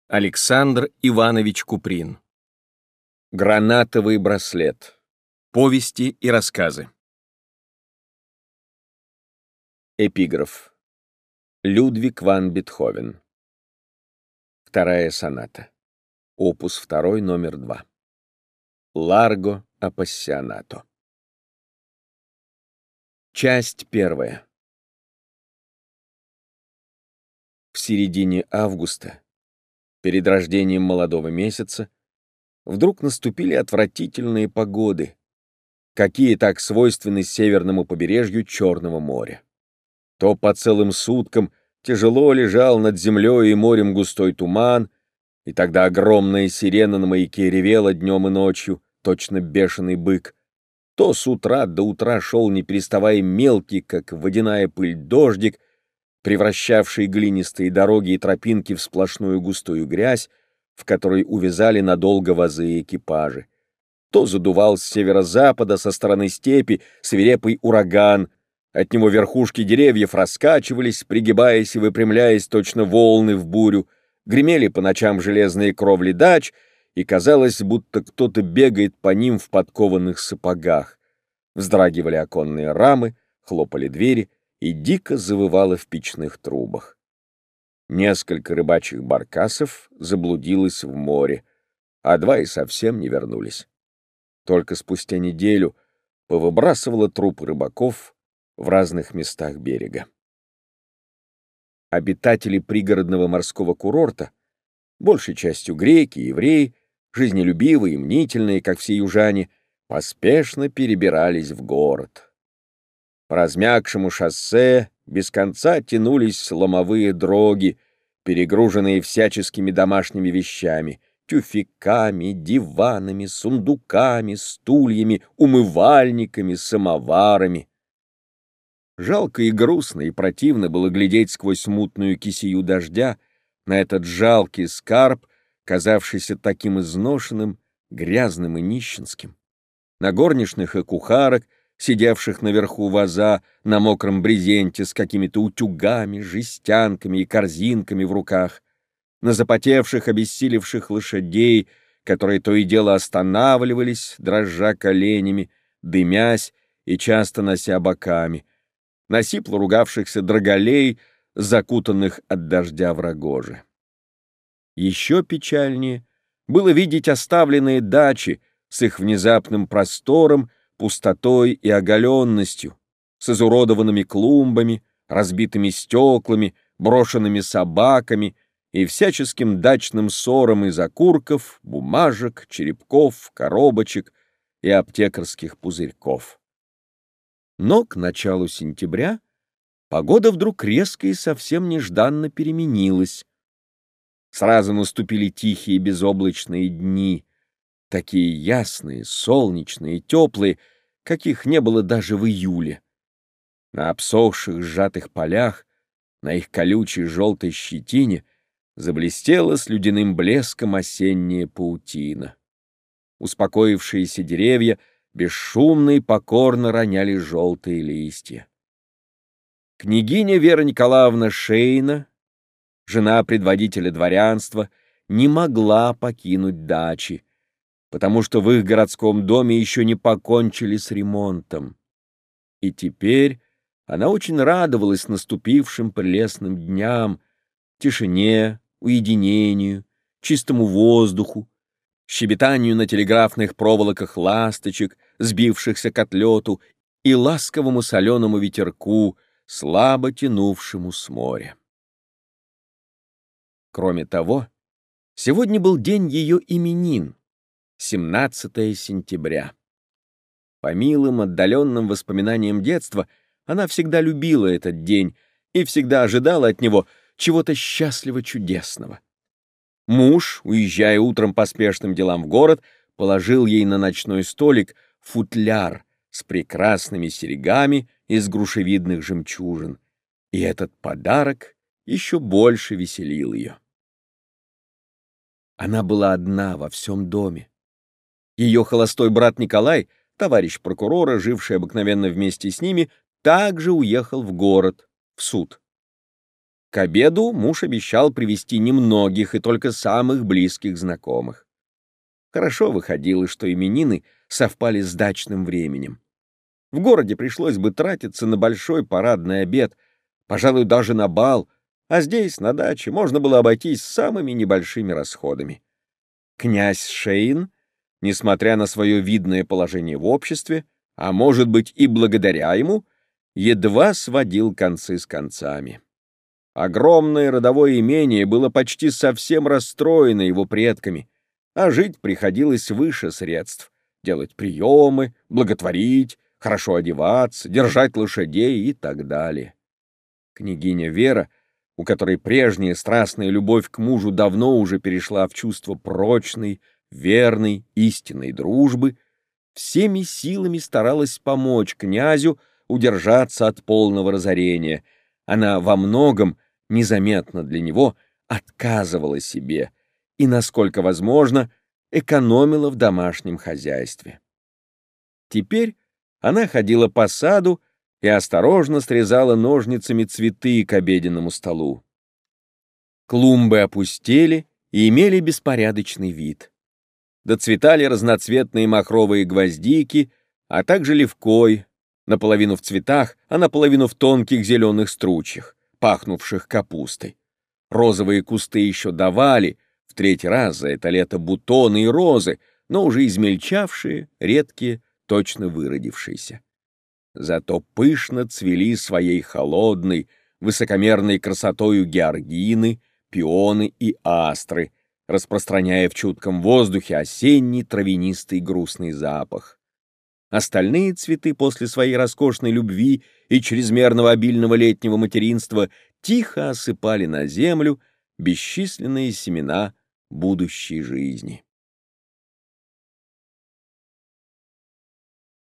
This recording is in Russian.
Александр Иванович Куприн. Гранатовый браслет. Повести и рассказы. Эпиграф. Людвиг ван Бетховен. Вторая соната. Опус 2, номер 2. Ларго апассионато. Часть 1. В середине августа, перед рождением молодого месяца, вдруг наступили отвратительные погоды, какие так свойственны северному побережью Черного моря. То по целым суткам тяжело лежал над землей и морем густой туман, и тогда огромная сирена на маяке ревела днем и ночью, точно бешеный бык. То с утра до утра шел, не переставая, мелкий, как водяная пыль, дождик, превращавший глинистые дороги и тропинки в сплошную густую грязь, в которой увязали надолго вазы и экипажи. То задувал с северо-запада, со стороны степи, свирепый ураган. От него верхушки деревьев раскачивались, пригибаясь и выпрямляясь, точно волны в бурю. Гремели по ночам железные кровли дач, и казалось, будто кто-то бегает по ним в подкованных сапогах. Вздрагивали оконные рамы, хлопали двери, и дико завывало в печных трубах. Несколько рыбачьих баркасов заблудилось в море, а 2 и совсем не вернулись. Только спустя неделю повыбрасывало трупы рыбаков в разных местах берега. Обитатели пригородного морского курорта, большей частью греки, евреи, жизнелюбивые и мнительные, как все южане, поспешно перебирались в город. По размягшему шоссе без конца тянулись ломовые дроги, перегруженные всяческими домашними вещами, тюфяками, диванами, сундуками, стульями, умывальниками, самоварами. Жалко и грустно и противно было глядеть сквозь мутную кисею дождя на этот жалкий скарб, казавшийся таким изношенным, грязным и нищенским, на горничных и кухарок, сидевших наверху ваза на мокром брезенте с какими-то утюгами, жестянками и корзинками в руках, на запотевших, обессилевших лошадей, которые то и дело останавливались, дрожа коленями, дымясь и часто нося боками, на сипло ругавшихся драголей, закутанных от дождя в рогожи. Еще печальнее было видеть оставленные дачи с их внезапным простором, пустотой и оголенностью, с изуродованными клумбами, разбитыми стеклами, брошенными собаками и всяческим дачным ссором из окурков, бумажек, черепков, коробочек и аптекарских пузырьков. Но к началу сентября погода вдруг резко и совсем нежданно переменилась. Сразу наступили тихие безоблачные дни, такие ясные, солнечные, теплые, каких не было даже в июле. На обсохших сжатых полях, на их колючей желтой щетине заблестела с ледяным блеском осенняя паутина. Успокоившиеся деревья бесшумно и покорно роняли желтые листья. Княгиня Вера Николаевна Шейна, жена предводителя дворянства, не могла покинуть дачи, потому что в их городском доме еще не покончили с ремонтом. И теперь она очень радовалась наступившим прелестным дням, тишине, уединению, чистому воздуху, щебетанию на телеграфных проволоках ласточек, сбившихся к отлету, и ласковому соленому ветерку, слабо тянувшему с моря. Кроме того, сегодня был день ее именин, 17 сентября. По милым, отдаленным воспоминаниям детства она всегда любила этот день и всегда ожидала от него чего-то счастливо-чудесного. Муж, уезжая утром по спешным делам в город, положил ей на ночной столик футляр с прекрасными серьгами из грушевидных жемчужин, и этот подарок еще больше веселил ее. Она была одна во всем доме. Ее холостой брат Николай, товарищ прокурора, живший обыкновенно вместе с ними, также уехал в город, в суд. К обеду муж обещал привезти немногих и только самых близких знакомых. Хорошо выходило, что именины совпали с дачным временем. В городе пришлось бы тратиться на большой парадный обед, пожалуй, даже на бал, а здесь, на даче, можно было обойтись самыми небольшими расходами. Князь Шейн, несмотря на свое видное положение в обществе, а может быть и благодаря ему, едва сводил концы с концами. Огромное родовое имение было почти совсем расстроено его предками, а жить приходилось выше средств: делать приемы, благотворить, хорошо одеваться, держать лошадей и так далее. Княгиня Вера, у которой прежняя страстная любовь к мужу давно уже перешла в чувство прочной, верной, истинной дружбы, всеми силами старалась помочь князю удержаться от полного разорения. Она во многом, незаметно для него, отказывала себе и, насколько возможно, экономила в домашнем хозяйстве. Теперь она ходила по саду и осторожно срезала ножницами цветы к обеденному столу. Клумбы опустели и имели беспорядочный вид. Доцветали разноцветные махровые гвоздики, а также левкой, наполовину в цветах, а наполовину в тонких зеленых стручьях, пахнувших капустой. Розовые кусты еще давали, в третий раз за это лето, бутоны и розы, но уже измельчавшие, редкие, точно выродившиеся. Зато пышно цвели своей холодной, высокомерной красотою георгины, пионы и астры, распространяя в чутком воздухе осенний травянистый грустный запах. Остальные цветы после своей роскошной любви и чрезмерного обильного летнего материнства тихо осыпали на землю бесчисленные семена будущей жизни.